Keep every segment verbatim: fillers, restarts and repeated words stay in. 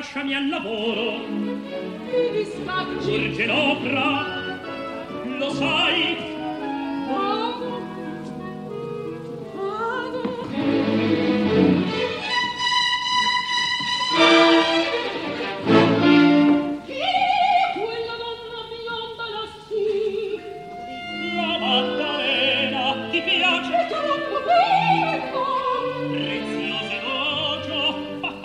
lasciami al lavoro. Mi disfacci. Urge l'opera, lo sai. Vado, vado. Chi è quella donna bionda lassù? La Maddalena, ti piace? È troppo bella. Prezioso elogio.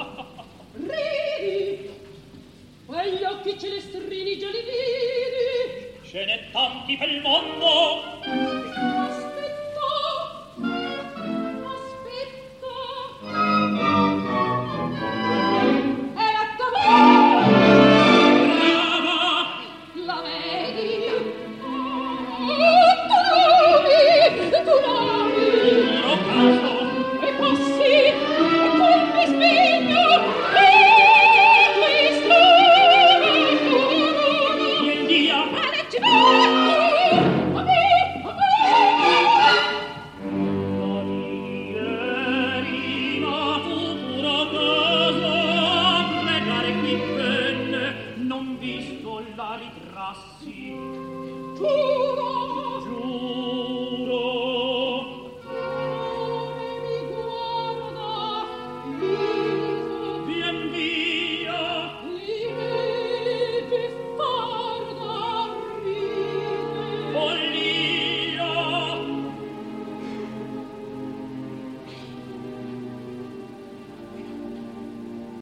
Ridi. Quegli occhi celestrini già li vidi. Ce n'è tanti per il mondo. Aspetta, aspetta. È la tua Brava. la vedi? Oh, tu l'ami, tu l'ami. Puro caso. E passi, e come spigno, e questo è tu. Vieni via. Aletti, vai! A me, a me! Ieri, ma tu puro caso a pregare qui venne, non visto la ritrassi. Giuro,